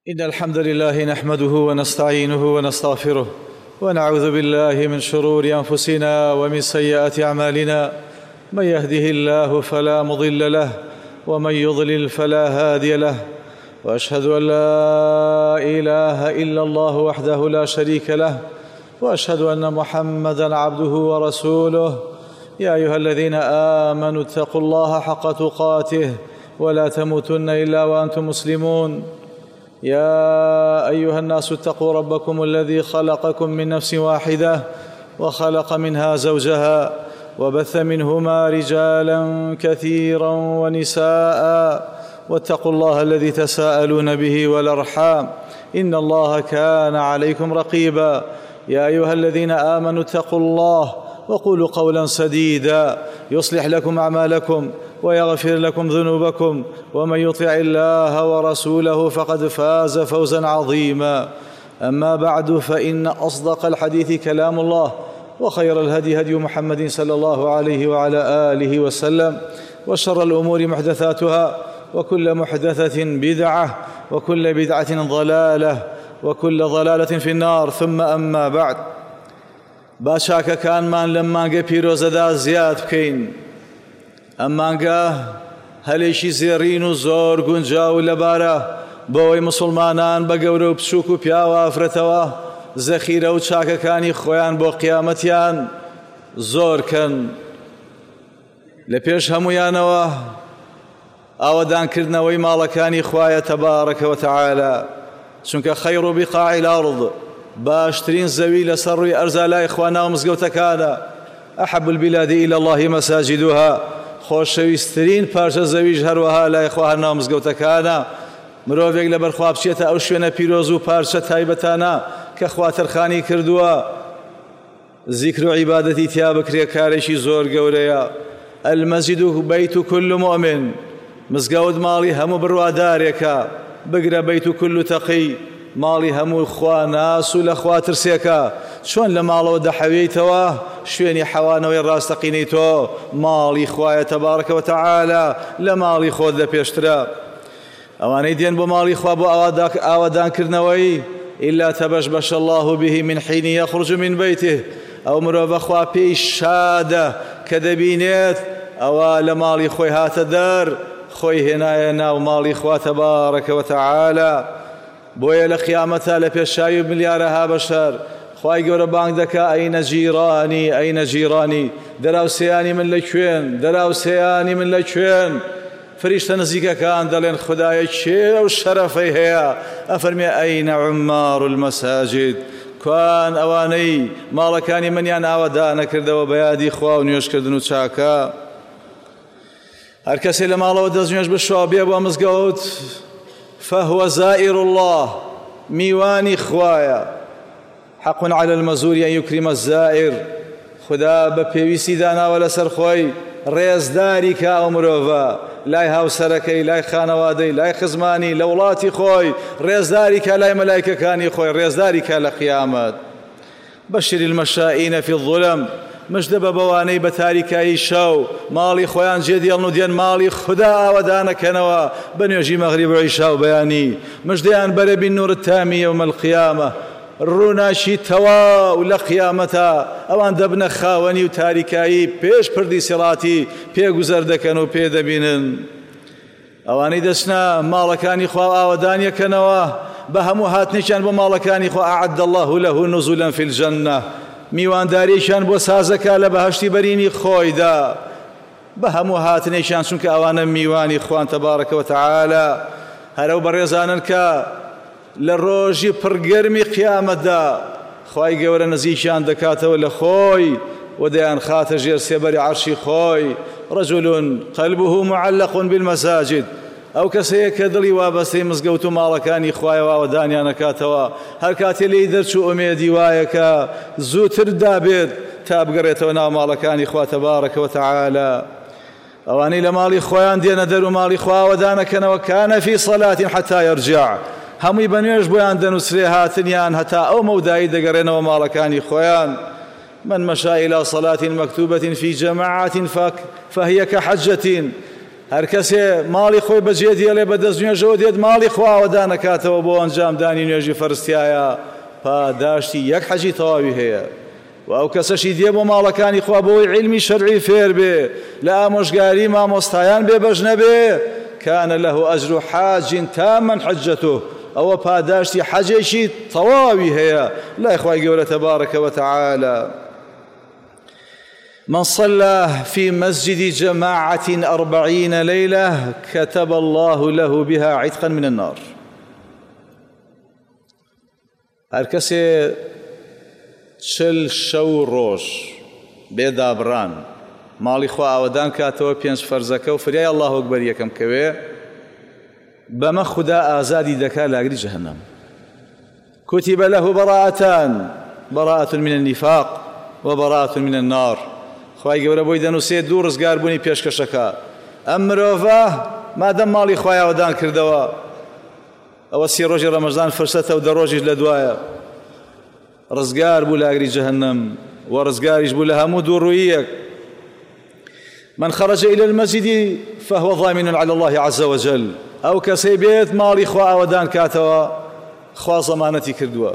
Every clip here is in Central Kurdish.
إن الحمد لله نحمده ونستعينه ونستغفره ونعوذ بالله من شرور أنفسنا ومن سيئات أعمالنا. من يهده الله فلا مضل له ومن يضلل فلا هادي له، وأشهد أن لا إله إلا الله وحده لا شريك له، وأشهد أن محمدًا عبده ورسوله. يا أيها الذين آمنوا اتقوا الله حق تقاته ولا تموتن إلا وأنتم مسلمون. يا أيها الناس اتقوا ربكم الذي خلقكم من نفس واحدة وخلق منها زوجها وبث منهما رجالا كثيرا ونساء، واتقوا الله الذي تساءلون به والأرحام إن الله كان عليكم رقيبا. يا أيها الذين آمنوا اتقوا الله وقولوا قولا سديدا يصلح لكم أعمالكم ويغفر لكم ذنوبكم، ومن يطع الله ورسوله فقد فاز فوزا عظيما. أما بعد، فإن أصدق الحديث كلام الله، وخير الهدي هدي محمد صلى الله عليه وعلى آله وسلم، وشر الأمور محدثاتها، وكل محدثة بدعة، وكل بدعة ضلالة، وكل ضلالة في النار. ثم أما بعد، باشاکەکانمان لەم مانگە پیرۆزەدا زیاد بکەین. ئەم مانگە هەلێکی زێڕین و زۆر گونجاو لەبارە بۆەوەی مسلمانان بە گەورە و بچووک و پیاوە ئافرەتەوە زەخیرە و چاکەکانی خۆیان بۆ قیامەتیان زۆرکەن. لە پێش هەمویانەوە ئاوەدانکردنەوەی ماڵەکانی خوایە تەبارەکە وتەعالە، چونکە خەیر و بیقاع الأرض، باشترین زەوی لەسەر ڕووی ئەرزا لای خوا ناو مزگەوتەکانە. ئەحەب البلاد إلى الله مساجدها، خۆشەویستترین پارچە زەویش هەروەها لای خوا هەر ناو مزگەوتەکانە. مرۆڤێک لەبەر خوا بچێتە ئەو شوێنە پیرۆز و پارچە تایبەتانە کە خوا تەرخانی کردووە، زیکر و عیبادەتی تیا بکرێ، کارێکی زۆر گەورەیە. المەسجد بەیت كل مؤمن، مزگەوت ماڵی هەموو بڕوادارێکە. بگرە بەیت كل تەقی، ماڵی هەموو خواناس و لە خوا ترسێکە. چۆن لە ماڵەوە دەحەوێیتەوە، شوێنی حەوانەوەی ڕاستەقینەی تۆ ماڵی خوایە تەبارەکە وتەعالە، لە ماڵی خۆت لە پێشترە. ئەوانەی دێن بۆ ماڵی خوا بۆ ئاوادانکردنەوەی ئیلا تەبەشبەش الله به من حین یەخرج من بەیته، ئەو مرۆڤە خوا پێی شادە کە دەبینێت ئەوە لە ماڵی خۆی هاتە دەر، خۆی هێنایە ناو ماڵی خوا تەبارەکە وتەعالە. بۆیە لە قیامەتە لە پێشاوی ملیارەها بەشەر خوای گەورە بانگ دەکا ئەینە جیرانی، ئەینە جیرانی، دەراوسێیانی من لەکوێن، دەراوسێیانی من لەکوێن. فریشتە نزیکەکان دەڵێن خودایە کێ ئەو شەرەفەی هەیە؟ ئەفەرمێ ئەینە عومار المەساجد، کوان ئەوانەی ماڵەکانی منیان ئاوەدا نەکردەوە بە یادی خوا و نوێژکردن و چاکە. هەر کەسێ لە ماڵەوە دەستنوێژ بشوا بێ بۆ مزگەوت، فهو زائر الله، میوانی خوایە. حق على المزور أن يكرم الزائر، خدا بە پێویستی داناوە لەسەر خۆی ڕێزداری کە ئەو مرۆڤە، لای هاوسەرەکەی، لای خانەوادەی، لای خزمانی، لە وڵاتی خۆی ڕێزداری کە، لای مەلایکەکانی خۆی ڕێزداری کە لە قیامەت. بەشر المەشائین فی الظلم، مژدە بە بەوانەی بە تاریکایی شەو ماڵی خۆیان جێدێڵن و دێن ماڵی خوددا ئاوەدانەکەنەوە بە نوێژی مەغریب و عیشا و بەیانی. مژدەیان بەرە بالنور التامی یوم القیامە، ڕووناچی تەواو لە قیامەتە. ئەوان دەبنە خاوەنی و تاریکایی، پێش پردی سیڕاتی پێگوزەر دەکەن و پێدەبینن. ئەوانەی دەچنە ماڵەکانی خوا ئاوەدانیەکەنەوە، بە هەموو هاتنێکیان بۆ ماڵەکانی خوا ئەعەدە الله له نزولا فی الجەنە، میوانداریشان بۆ سازەکە لە بەهەشتی بەرینی خۆیدا، بە هەموو هاتنێکیان، چونکە ئەوانە میوانی خوان تەبارەکە وتەعالە. هەرەو بەڕێزانن کە لە ڕۆژی پڕگەرمی قیامەتدا خوای گەورە نزیکیان دەکاتەوە لە خۆی و دەیان خاتە ژێر سێبەری عەرشی خۆی. رجل قلبه معلق بالمساجد، ئەو کەسەیە کە دڵی وابەستەی مزگەوت و ماڵەکانی خوایەوە ئاوەدانیان نەکاتەوە، هەر کاتێ لێی دەرچوو ئومێدی وایە کە زووتر دابێت تا بگەڕێتەوە ناو ماڵەکانی خوا تەبارەکە وتەعالە. ئەوانەی لە ماڵی خۆیان دێنە دەر و ماڵی خوا ئاوەدانەکەنەوە، کانە فی صەلات حەتا یەرجع، هەمووی بە نوێژ بۆیان دەنووسرێ هاتنیان هەتا ئەو مەودایی دەگەڕێنەوە ماڵەکانی خۆیان. من مشى إلى صلاة مكتوبة في جماعة فهي كحجة، هەر کەسێ ماڵی خۆی بەجێ دێڵێ بەدەست نوێژەوە دێت ماڵی خوا ئاوەدا نەکاتەوە بۆ ئەنجامدانی نوێژی فەرستایە پاداشتی یەک حەجی تەواوی هەیە و ئەو کەسەشی دێ بۆ ماڵەکانی خوا بۆی علمی شەرعی فێر بێ لە ئامۆژگاری مامۆستایان بێبەش نەبێ كان له أجر حاج تاما حجته أو پاداشتی حەجێکی تەواوی هەیە لای خوای گەورە تبارك وتعالى. من صلى في مسجد جماعة 40 ليلة كتب الله له بها عتقا من النار. هەر کەسێ 40 شەو ڕۆژ بێدابڕان ماڵی خوا ئاوەدان کاتەوە 5 فەرزەکە و فریای الله ئەکبەر یەکەم کەوێ بەمە خوددا ئازادی دەکا لاگری جەهەنەم. كتب له براءة من النفاق وبراءة من النار. خوای گەورە بۆی دەنووسێ دوو ڕزگار بوونی پێشکەشەکە. ئەم مرۆڤە مادەم ماڵی خوای ئاوەدان کردەوە ئەوە 30 ڕۆژی ڕەمەزان فرسەتە و 10 ڕۆژیش لە دوایە ڕزگار بوو لاگری جەهەنەم و ڕزگاریش بوو لە هەموو دووڕوویەک. من خرج إلى المسجد فهو ضامن على الله عز وجل. أو كسي بيت مالي خوا أودان كاتوا خوا ضمانتي كردوا.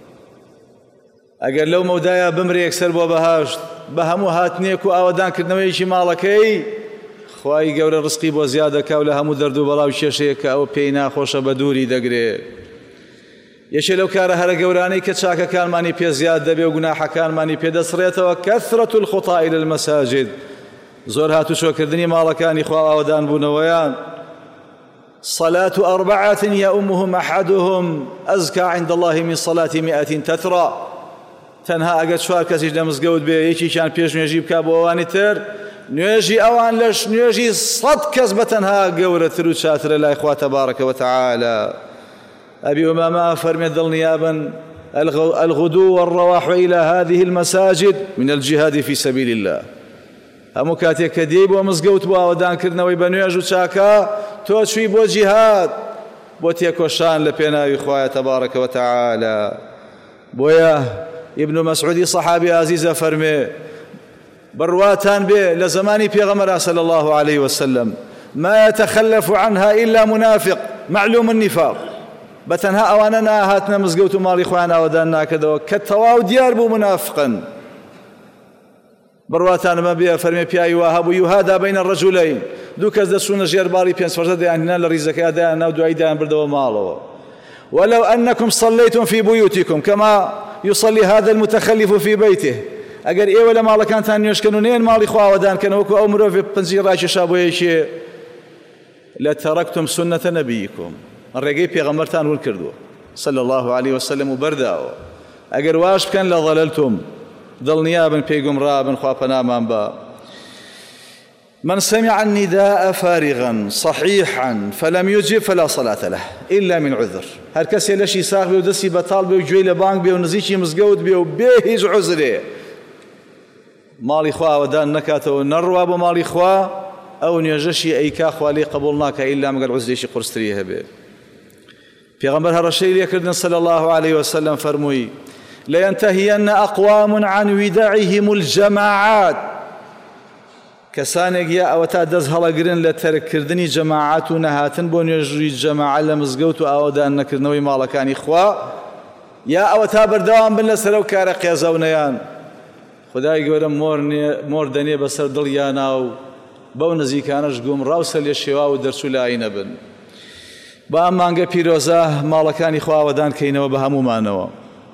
أقل لو مودايا بمري يكسر بو بهاشت بهمو هاتنيكو أودان كردنويشي مالكي خواي قول الرزقي بو زيادة كاولا همو دردو بلاو شيشيك أو بينا خوش بدوري دقري يشي لو كاره هر قولاني كتشاكا كان ماني بي زيادة بي وقناحا كان ماني بي دسريته وكثرة الخطا إلى المساجد زۆر هاتوچۆکردنی ماڵەکانی خوا ئاوەدان بوونەوەیان. صلاة 4 يؤمهم أحدهم أزكى عند الله من صلاة 100 تترى. تەنها ئەگەر 4 کەسیش لە مزگەوت بێ یەکیشیان پێش نوێژی بکا بۆ ئەوانی تر نوێژی ئەوان لەش نوێژی 100 کەس بەتەنها گەورەتر و چاترە لای خوا تبارك وتعالى. أبي أمامة فرمي دڵنیابن الغدو والرواح إلى هذه المساجد من الجهاد في سبيل الله. هەموو کاتێک کە دێی بۆ مزگەوت بۆ ئاوەدانکردنەوەی بە نوێژ و چاکە تۆ چووی بۆ جیهاد بۆ تێکۆشان لە پێناوی خوایە تەبارەکە وتەعالە. بۆیە ئیبن مەسعودی سەحابی عەزیزە فەرمێ بڕواتان بێ لە زمانی پێغەمبەر صلی الله عليه وسلم ما يتخلف عنها إلا منافق معلوم النفاق. بەتەنها ئەوانە ناهاتنە مزگەوت و ماڵی خۆیان ئاوەدان ناکردەوە کە تەواو دیار بوو منافقن. بڕواتان مە بێ فەرمێ پیاوی وا هەبوو یوهادا بەینە الرەجولەین دوو کەس دەچوونە ژێر باڵی 5 فەرزە دەیانهێنا لە ڕیزەکەیان دایان ناو دوایی دایان بردەوە ماڵەوە. ولو أنكم صليتم في بيوتكم كما يصلي هذا المتخلف في بيته. ئەگەر ئێوە لە ماڵەکانتان نوێژکەن و نێن ماڵی خوا ئاوەدانکەن وەکو ئەو مرۆڤ پەنجی ڕاکێشا بۆ یەکێ لتركتم سنة نبيكم. ڕێگەی پێغەمبەرتان ون کردووە صلى الله عليه وسلم و بەرداوە. ئەگەر واش بکەن لە ضەلەلتم دڵنیابن پێی گومڕابن خوا پەنامان بە. من سمع النداء فارغا صحيحا فلم يجب فلا صلاة له إلا من عذر. هر کەسێ لەشی ساغ بێ و دەستی بەتاڵ بێ و گوێی لە بانگ بێ و نزیکی مزگەوت بێ و بێ هیچ عذرێ ماڵی خوا ئاوەدان نەکاتەوە نەڕوا بۆ ماڵی خوا ئەو نوێژەشی ئەیکا خوا لێی قبوڵ ناکە ئیلا مەگەر عوزرێکی قورستری هەبێ. پێغەمبەر هەڕەشەی لێکردن صلى الله عليه وسلم فەرمووی لينتهين أقوام عن وداعهم الجماعات. کەسانێک یا ئەوە تا دەست هەڵەگرن لە تەرککردنی جەماعات و نەهاتن بۆ نوێژی جەماعەت لە مزگەوت و ئاوەدان نەکردنەوەی ماڵەکانی خوا یا ئەوە تا بەردەوام بن لەسەر ئەو کارە قێزەونەیان خدای گەورە مۆر دەنێ بەسەر دڵیانە و بەو نزیکانەش گومڕاو سەر لێ شێوا و دەرچوو لای نەبن. با ئەم مانگە پیرۆزە ماڵەکانی خوا ئاوەدان کەینەوە بە هەمومانەوە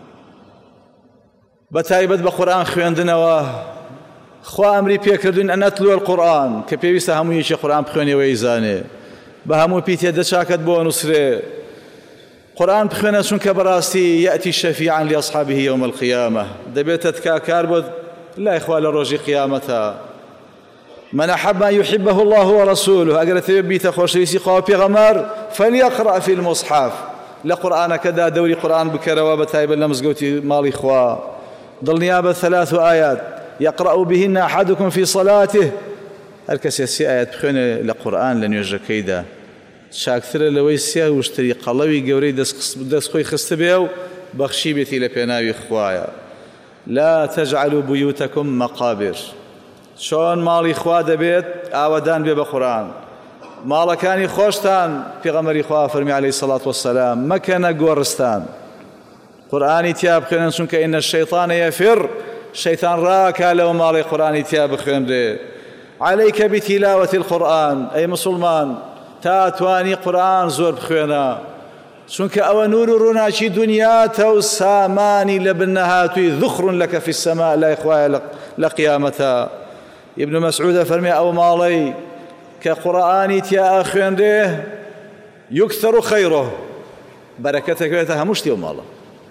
بەتایبەت بە قورئان خوێندنەوە. خوا ئەمری پێکردوین ئەن نەتلوە القورئان کە پێویستە هەموو یەکی قورئان بخوێنێەوە ئیزانێ بە هەموو پی تێدە چاکت بۆ نووسرێ. قورئان بخوێنە چونکە بەڕاستی یەئتی شەفیعا لأصحابه یوم القیامە دەبێتە تکاکار بۆ لای خوا لە ڕۆژی قیامەتە. من أحب أن يحبه الله ورسوله. أجر تبيت خوشيسي خوا بيغمر فليقرأ في المصحف لقرآن كذا دوري قرآن بكروا بتايب لمزقوتي مالي خوا ضل نيابة 3 آيات يقرأ بهن أحدكم في صلاته. الكسيسي آيات بخينا لقرآن لن يجر كيدا شاكثر لويسيا واشتري قلوي قوري دس خوي خستبيو بخشي بيتي لبيناوي خوايا. لا تجعلوا بيوتكم مقابر. شون ماڵی خوا دەبێت ئاوەدان بێ بە قورئان ماڵەکانی خۆشتان پێغەمبەری خوا فەرمی عەلەیهی سەڵات وەسەلام مەکەنە گۆڕستان قورئانی تیا بخوێنن چونکە ئینە الشەیطانە یەفر شەیطان ڕاکا لەوە ماڵی قورئانی تیا بخوێنرێ عەلەیکە بتیلاوەتی القورئان ئەی موسڵمان تا توانی قورئان زۆر بخوێنە چونکە ئەوە نور و ڕووناکی دنیاتە و سامانی لە بن نەهاتووی ذخر لەکە فی السەما لای خوایە لە قیامەتە ابن مسعود فەرمێ ئەو ماڵەی کە قورئانی تیا خوێندرێ یوکثر خەیڕه بەرەکەتەکەوێتە هەموو شتێ و ماڵە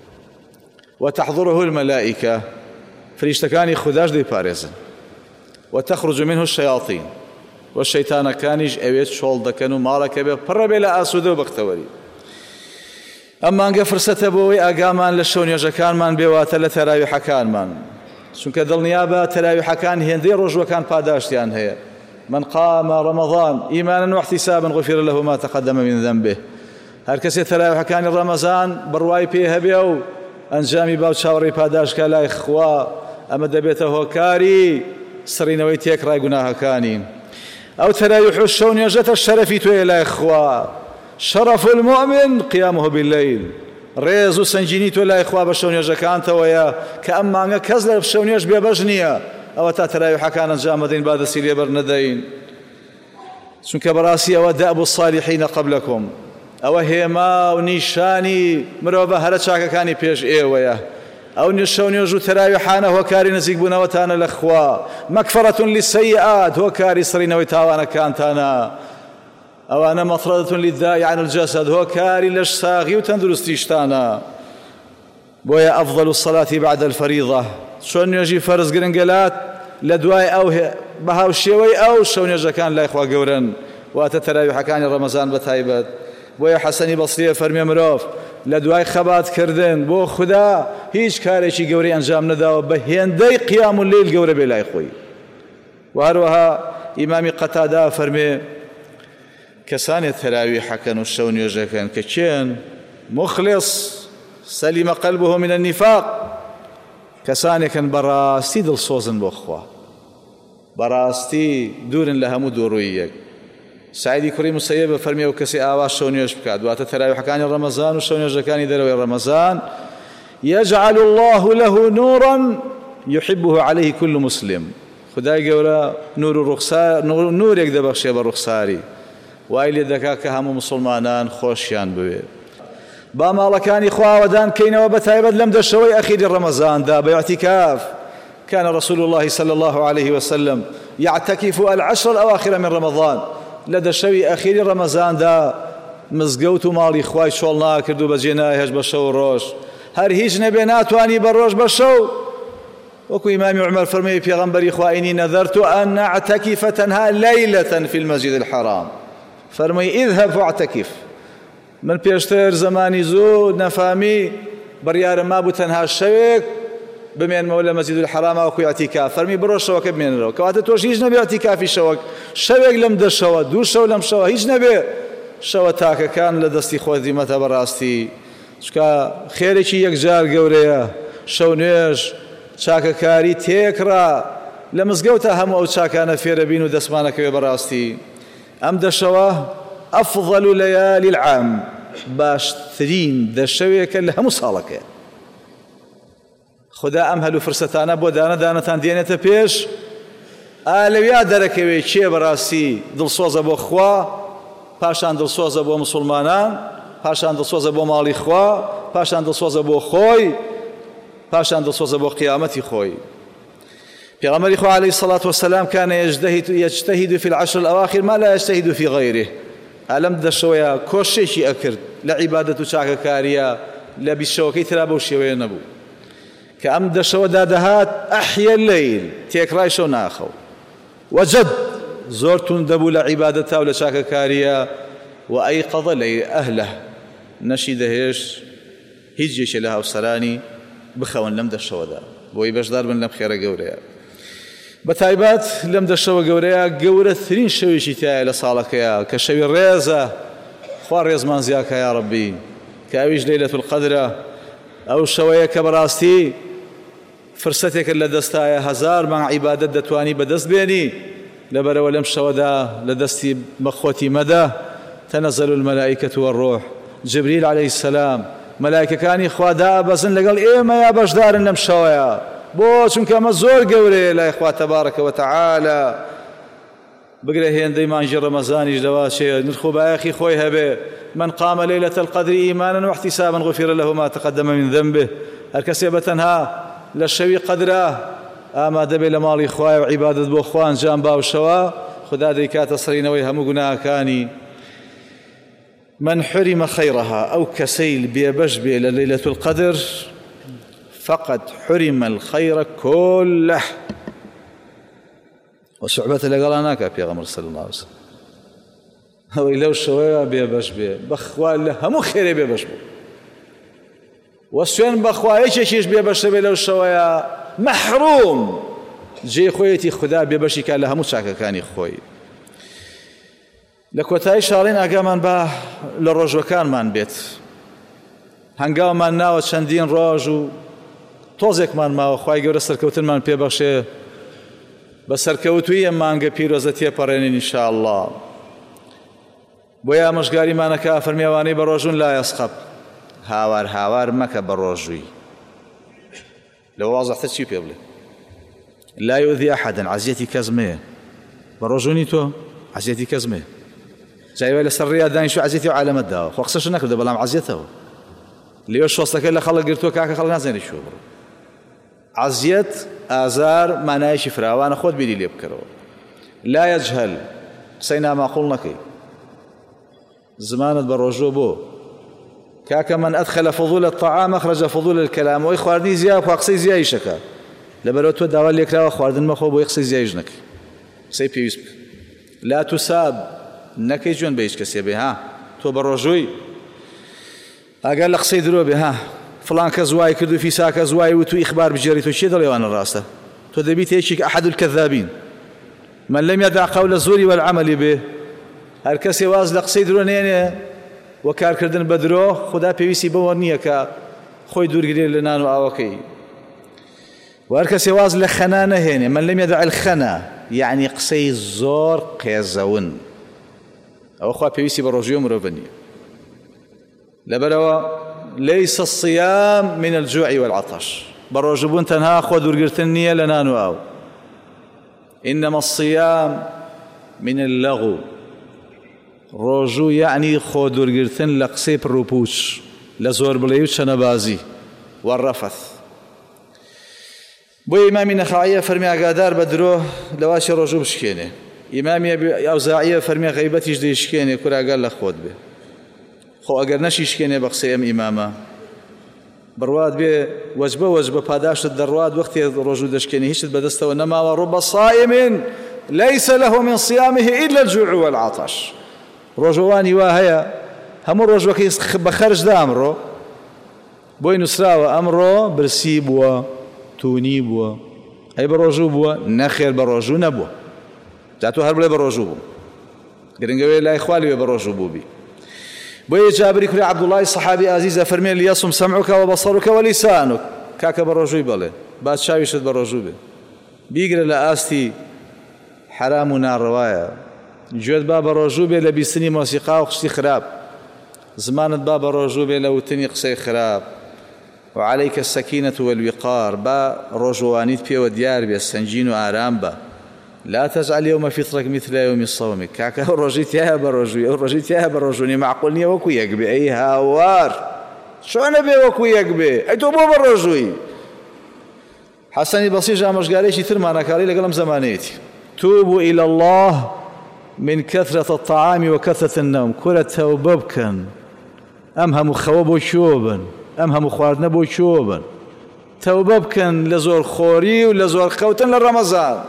وتحضره الملائكة فريشتكاني خداش دي باريزن وتخرج منه الشياطين والشيطان كانيج اويت شول دكنو مالك ببر بلا اسودو بختوري اما انقى فرصة بوي اقامان للشون يجكان من بيوات لتراويح كان من چونکە دڵنیابە تەراویحەکان هێندەی ڕۆژوەکان پاداشتیان هەیە من قام رمضان إيمانا واحتسابا غفر له ما تقدم من ذنبه هەر کەسێ تەراویحەکانی ڕەمەزان بڕوای پێ هەبێ و ئەنجامی باو چاوەڕێی پاداشکە لای خوا ئەمە دەبێتە هۆکاری سڕینەوەی تێکڕای گوناهەکانی ئەو تەراویح و شەونێژەتە شەرەفی توێ لای خوا شەرەف المؤمن قیامه بالليل ڕێز و سنجینی تۆ لای خوا بە شەونێژەکانتەوەیە کە ئەم مانگە کەس لە شەونێژ بێبەش نییە ئەوە تا تەراویحەکان ئەنجام بدەین با دەستی لێبەر نەدەین چونکە بەڕاستی ئەوە دەأب الصالحین قبلکم ئەوە هێما و نیشانی مرۆڤە هەرە چاکەکانی پێش ئێوەیە ئەو شەونێژ و تەراویحانە هۆکاری نزیک بوونەوەتانە لە خوا مەغفرەة للسەیئات هۆکاری سڕینەوەی تاوانەکانتانە ئەوانە مەطردة للداعی عن الجسد هۆکاری لەش ساغی و تەندروستیشتانە بۆیە ئەفضل الصلاة بعد الفريضة چۆن نوێژی فەرز گرنگەلات لە دوای ئەو بەهاوشێوەی ئەو شەونێژەکان لای خوا گەورن واتە تەراویحەکانی ڕەمەزان بەتایبەت بۆیە حەسەنی بەسریە فەرمێ مرۆڤ لە دوای خەباتکردن بۆ خوددا هیچ کارێکی گەورەی ئەنجام نەداوە بە هێندەی قیام اللەیل گەورە بێ لای خۆی و هەروەها ئیمامی قەتادا فەرمێ کەسانێک تەراویحەکەن و شەونێژەکەن کە چێن مخلص سەلیمە قەلبه من النفاق کەسانێکن بەڕاستی دڵسۆزن بۆ خوا بەڕاستی دوورن لە هەموو دووڕوویەک سعیدی کوڕی موسەیەب فەرمێ و کەسی ئاوا شەونێژ بکات واتە تەراویحەکانی ڕەمەزان و شەونێژەکانی دەرەوەی ڕەمەزان يجعل الله له نورا يحبه عليه كل مسلم خدای گەورە نور و ڕوخسار نورێک دەبەخشێ بە ڕوخساری وای لێ دەکا کە هەموو مسلمانان خۆشیان بوێ با ماڵەکانی خواوەدان کەینەوە بەتایبەت لەم دەشەوەی ئەخیری ڕەمەزاندا باعتیکاف كان رسول الله صلى الله عليه وسلم يعتكف العشر الأواخر من رمضان لدى شوي أخير رمضان دا مزگەوت و ماڵی خوای چۆڵ ناکرد و بەجێ نایهێش بە شەو و ڕۆژ هەر هیچ نەبێ ناتوانی بە ڕۆژ بە شەو وەکو ئیمامی عومەر فەرمێ پێغەمبەری خوا ئینی نەذەرت أن أعتكف تنها ليلة في المسجد الحرام فەرمووی اذهب فاعتكف من پێشتر زمانی زوو نەفامی بڕیارم مابوو تەنها شەوێک بمێنمەوە لە مەسجد الحرام وەکو ئیعتیکاف فەرمی بڕۆ شەوەکە بمێنەوە کەواتە تۆش هیچ نەبێ ئیعتیکافی شەوێک لەم دەشەوە دوو شەو لەم شەوە هیچ نەبێ شەوە تاکەکان لە دەستی خۆت دیمەتە بەڕاستی چکە خێرێکی یەکجار گەورەیە شەو نوێژ چاکەکاری تێکڕا لە مزگەوتە هەموو ئەو چاکانە فێرە بین و دەسمانەکەوێ بەڕاستی ئەم دەشەوە ئەفضل لەیالی العام باشترین دەشەوێکە لە هەموو ساڵەکەیە خدا ئەم هەلو فرسەتانە بۆ دانەدانەتان دێنێتە پێش ئالەویا دەرەکەوێ کێ بەڕاستی دڵسۆزە بۆ خوا پاشان دڵسۆزە بۆ مسلمانان پاشان دڵسۆزە بۆ ماڵی خوا پاشان دڵسۆزە بۆ خۆی پاشان دڵسۆزە بۆ قیامەتی خۆی پێغەمبەری خوا عەلەیهی الصلاة والسلام كان يجتهد في العشر الأواخر ما لا يجتهد في غيره ئەلەم دەشەوەیە کۆشێکی ئەکرد لە عیبادەت و چاکەکاریە لە بیستشەوەکەی ترا بەو شێوەیە نەبوو کە ئەم دەشەوەدا دەهات ئەحیا اللەیل تێکڕای شەو ناخەو وەجەد زۆر تون دەبوو لە عیبادەتا و لە چاکەکاریە و ئەیقەضە ئەهلە نەشی دەهێشت هیچ جێشێ لە هاوسەرانی بخەون لەم دەشەوەدا بۆی بەشدار بن لەم خێرە گەورەیە بەتایبەت لەم دەشەوە گەورەیە گەورەترین شەوێکی تایە لە ساڵەکەیە کە شەوی ڕێزە خوا ڕێزمان زیاکە یا ڕەبی کە ئەویش لەیلەة القەدرە ئەو شەوەیە کە بەڕاستی فرسەتێکە لە دەستایە هەزار مانگ عیبادەت دەتوانی بەدەست بێنی لبرو لم شودا لدستي مخوتي مدى تنزل الملائكة والروح جبريل عليه السلام ملائكة كان إخوة دابزن لقال إيما يا بشدار لم شويا بو چونك مزور قولي لا إخوة تبارك وتعالى بقرأ هين ديمان جر رمضان جدواشي نرخو باخي خوي هبه من قام ليلة القدر إيمانا واحتسابا غفر له ما تقدم من ذنبه الكسيبتنها للشوي قدره آما دبي لمالي خواي وعبادة بو خوان جانبا وشوا خدا ديكات صرين ويهمو قناها كاني من حرم خيرها أو كسيل بيبجبي لليلة القدر فقد حرم الخير كله وشعبة لقلاناك يا غمر صلى الله عليه وسلم هو لو شوية بيبجبي بخوا له همو خيري بيبجبو والسوين بخوا ايش بيبجبي لو شوية محروم جي خويتي خدا بيبشي كان لها مشاكا كاني خوي لكوتاي شارين اقامان با للرجو كان من بيت هنگاو من ناو چندين روجو توزيك من ما خواهي قول سركوتن من بيبخشي بسركوتوية مانگا بيروزتية پرينين ان شاء الله بويا مشغاري ما نكافر ميواني بروجون لا يسخب هاوار مكا بروجوي لو واضح تشي بيبلي لا يؤذي أحدا عزيتي كزمه بروجوني تو عزيتي كزمه جاي ولا سرية داين شو عزيتي وعالم الدواء خو خصش ناكل بلا عزيته اللي وش وصلك إلا خلق قرتو كاكا خلق ناس شو عزيت آزار ما نايش فرا وأنا خود بيدي لي بكرو لا يجهل سينا ما قلنا كي زمان بروجو بو كاكا من أدخل فضول الطعام أخرج فضول الكلام وإخوارني زياب وأقصي زياي شكا لبلوتو داوال ليك لا أخواردن مخوب ويقصي زياجنك سي بيوسك لا تساب نكي جون بيش كسي بها تو بروجوي أقال لك صيدرو بها فلان كزواي كردو في ساك زواي وتو إخبار بجري تو شي دليوان الراسة تو دبيت يشيك أحد الكذابين من لم يدع قول الزور والعمل به هالكسي واز لك صيدرو نيني وكار كردن بدرو خدا بيوسي بورنية كا خوي دور قليل لنانو آوكي وهركسي واز لخنانة هنا من لم يدع الخنا يعني قصي الزور قيزون أو أخوة بيوسي بروجيو مروفني لبلوا ليس الصيام من الجوع والعطش بروجبون تنها أخوة دور قرتنية لنانو آو إنما الصيام من اللغو روجو يعني خو دور قرتن لقصي بروبوش لزور بليوش نبازي والرفث بو إمامي نخعية فرمي عقادار بدروه لواشي رجو بشكيني إمامي أوزاعية فرمي غيبتي جدي شكيني كورا قال لخوض به خو أقر نشي شكيني بقصي أم إماما برواد به وجبه باداش الدرواد وقت رجو دشكيني هيش بدسته ونما ورب صائم ليس له من صيامه إلا الجوع والعطش رجواني واهيا هم الرجو كي بخرج دا أمره بوي نسراوة أمره برسي بوا توني بوا أي بروجو بوا نخير بروجو نبوا جاتو هربلي بروجو بوا قرنقوي لا إخوالي بروجو بوبي بوي جابري كري عبد الله الصحابي عزيزة فرمي ليصم سمعك وبصرك ولسانك كاكا بروجو بالي بعد شاويشت بروجو بي بيقرأ لآستي حرام نار رواية جود بابا روجو بي لبيستني موسيقى وخشتي خراب زمانت بابا روجو بي لوتني قصي خراب وعليك السكينة والوقار با روجوانيت بي وديار بي السنجين وآرام با لا تجعل يوم فطرك مثل يوم الصوم كاكا رجيت يا بروجوني معقولني وكو يقبي أي هاوار شو أنا بي وكو يقبي أي تو بو بروجوي حسني بصير جامش قاليشي ثرمانا كاري لقلم زمانيتي توبوا إلى الله من كثرة الطعام وكثرة النوم كرة توببكن أمهم خواب شوبا أمهم خواردنا بو شوبا توببكن لزور خوري ولزور خوتن للرمضان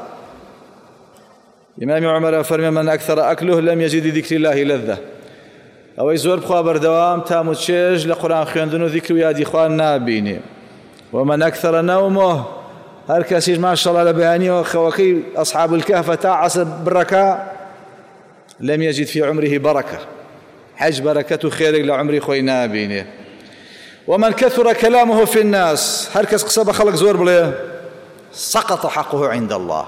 إمام عمر فرمي من أكثر أكله لم يجد ذكر الله لذة أو يزور بخوا بردوام تامو تشيج لقرآن خياندنو ذكر ويادي خوان نابيني ومن أكثر نومه هالكاسيج ما شاء الله لبياني وخواكي أصحاب الكهف تعس بالركاء لم يجد في عمره بركة حج بركة خيرك لعمري خوي نابيني ومن كثر كلامه في الناس هالكاس قصب خلق زور بليه سقط حقه عند الله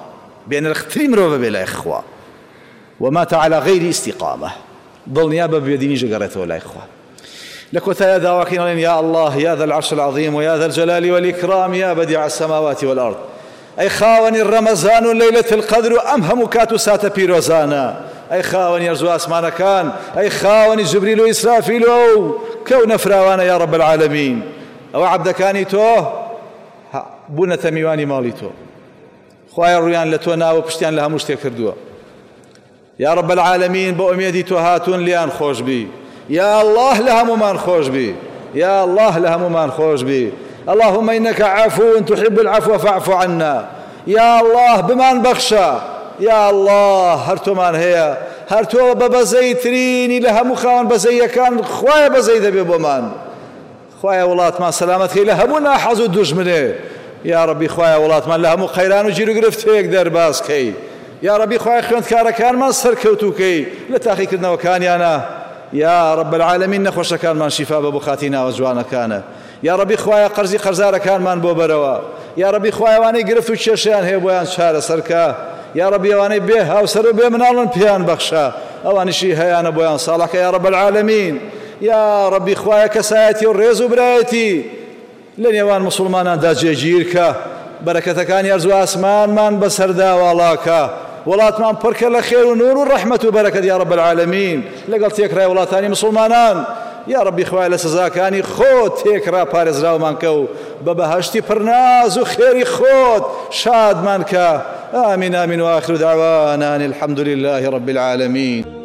بين الاختري مروفة بلا إخوة ومات على غير استقامة ضل نيابة بيديني جقرته ولا إخوة لكوتا داواكين يا الله يا ذا العرش العظيم ويا ذا الجلال والإكرام يا بديع السماوات والأرض أي خاوني الرمزان ليلة القدر أمهم كاتو سات بيروزانا أي خاوني يرزو أسمان كان أي خاوني جبريل وإسرافيل كون فراوانا يا رب العالمين أو عبد كاني توه بونا تميواني مالي توه خوايا الريان لتونا وبشتيان لها مشتي كردوه يا رب العالمين بأميدي توهاتون ليان خوش بي يا الله لها ممان خوش بي يا الله لها ممان خوش بي اللهم إنك عفو تحب العفو فاعف عنا يا الله بمان بخشا يا الله هرتو مان هي هرتو ببزي تريني لها مخاون بزي كان خوايا بزي دبي بمان خوايا ولات ما سلامتك لها منا حظو دجمنه يا ربي خوايا ولات ما لها مخيران وجيرو قرفتيك درباسكي يا ربي خوايا خوانت كاركان ما سركوتوكي لتاخي كدنا وكانيانا يا رب العالمين نخوش كان من شفاء ببخاتنا وجوانا كان يا ربي خوايا قرزي قرزار كان من بوبروا يا ربي خوايا واني قرفتو تشيشان هي بويان شهر سركا يا ربي واني بيه او سرو بيه منالن بيان بخشا اواني شي هيانا بويان صالحك يا رب العالمين يا ربي خوايا كسايتي والريز برايتي لن يوان مسلمان داجي جيركا بركتك كان يرزو اسمان من بسردا ولاكا ولاتمان برك الخير ونور والرحمة وبركة يا رب العالمين لقلت يكرا ولاتاني مسلمانان يا ربي خويا لسزاكاني خوت يكرا بارز راو مانكو ببهشتي برناز وخيري خوت شاد مانكا آمين آمين وآخر دعوانا الحمد لله رب العالمين.